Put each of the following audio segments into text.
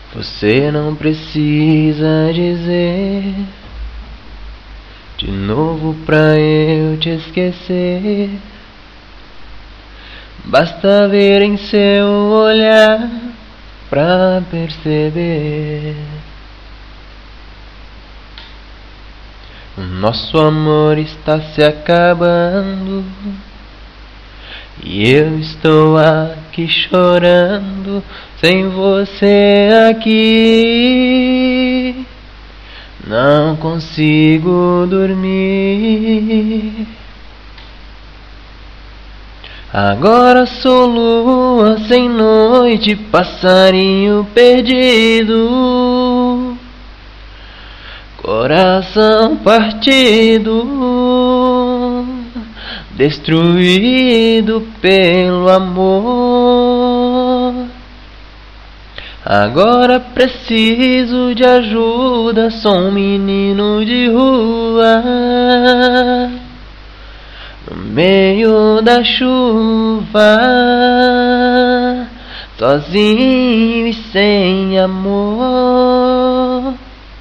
Você não precisa dizer de novo pra eu te esquecer. Basta ver em seu olhar pra perceber. O nosso amor está se acabando e eu estou aqui chorando sem você aqui. Não consigo dormir. Agora sou lua sem noite, passarinho perdido, coração partido, destruído pelo amor. Agora preciso de ajuda, sou um menino de rua, no meio da chuva, sozinho e sem amor.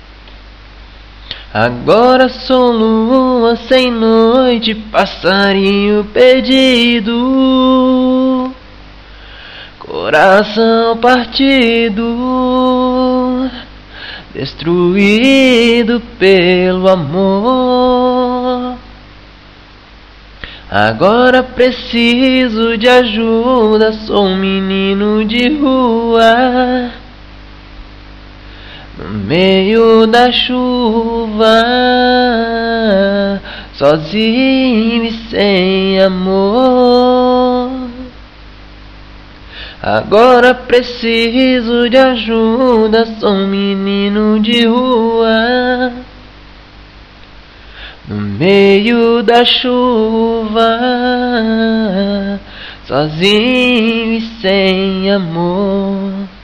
Agora sou lua sem noite, passarinho perdido, coração partido, destruído pelo amor. Agora preciso de ajuda, sou um menino de rua, no meio da chuva, sozinho e sem amor. Agora preciso de ajuda, sou um menino de rua, no meio da chuva, sozinho e sem amor.